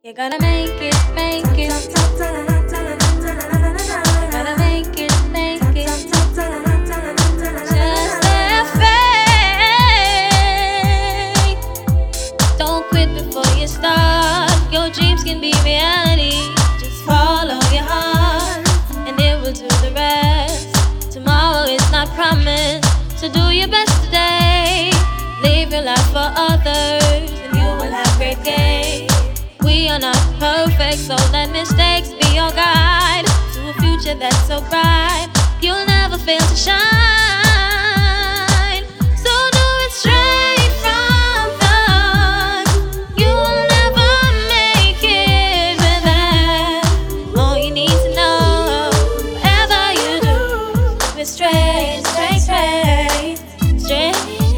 You gotta make it, make it. You gotta make it, make it. Just have faith. Don't quit before you start. Your dreams can be reality. Just follow your heart, and it will do the rest. Tomorrow is not promised, so do your best today. Live your life for others, and you will have great gain. We are not perfect, so let mistakes be your guide to a future that's so bright. You'll never fail to shine. So do it straight from the heart. You'll never make it without. All you need to know, whatever you do, it's straight, straight, straight, straight,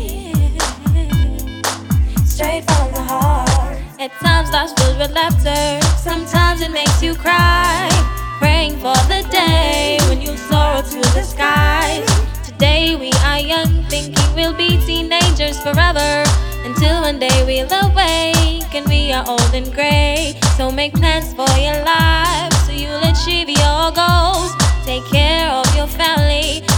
straight from the heart. At times life's filled with laughter, sometimes it makes you cry. Praying for the day when you soar to the skies. Today we are young, thinking we'll be teenagers forever, until one day we'll awake and we are old and gray. So make plans for your life so you'll achieve your goals. Take care of your family